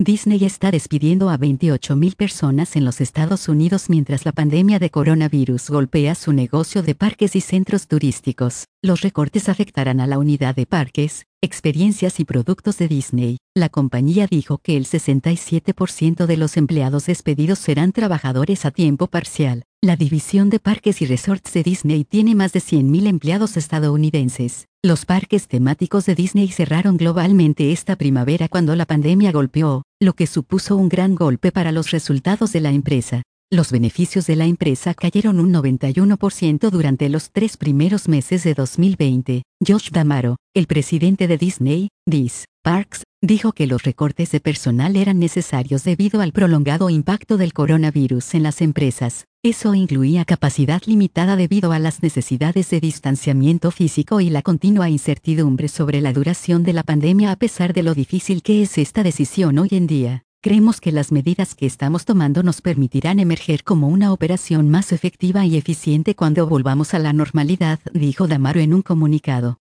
Disney está despidiendo a 28.000 personas en los Estados Unidos mientras la pandemia de coronavirus golpea su negocio de parques y centros turísticos. Los recortes afectarán a la unidad de parques, experiencias y productos de Disney. La compañía dijo que el 67% de los empleados despedidos serán trabajadores a tiempo parcial. La división de parques y resorts de Disney tiene más de 100.000 empleados estadounidenses. Los parques temáticos de Disney cerraron globalmente esta primavera cuando la pandemia golpeó, lo que supuso un gran golpe para los resultados de la empresa. Los beneficios de la empresa cayeron un 91% durante los 3 primeros meses de 2020. Josh D'Amaro, el presidente de Disney Parks, dijo que los recortes de personal eran necesarios debido al prolongado impacto del coronavirus en las empresas. Eso incluía capacidad limitada debido a las necesidades de distanciamiento físico y la continua incertidumbre sobre la duración de la pandemia. A pesar de lo difícil que es esta decisión hoy en día, creemos que las medidas que estamos tomando nos permitirán emerger como una operación más efectiva y eficiente cuando volvamos a la normalidad, dijo D'Amaro en un comunicado.